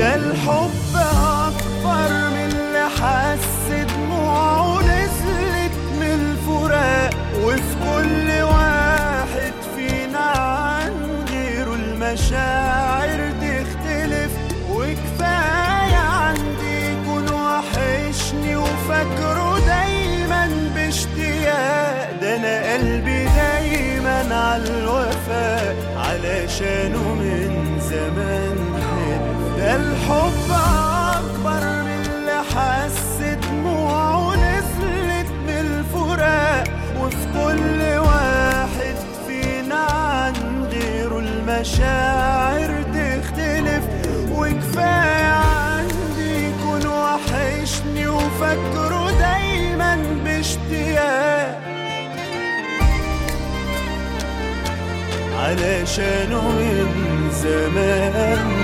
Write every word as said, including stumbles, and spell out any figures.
ده الحب أكبر من اللي حس دموعه نزلت من الفراق، وفي كل واحد فينا عن غيره المشاعر تختلف. وكفاية عندي يكون وحشني وفاكره دايما باشتياق، ده أنا قلبي دايما على الوفاء علشانه من زمان حلف. ده الحب أكبر من اللي حس دموعه نزلت من الفراق، وفي كل واحد فينا عن غيره المشاعر تختلف. وكفاية عندي يكون وحشني وفاكره دايما باشتياق علشانه من زمان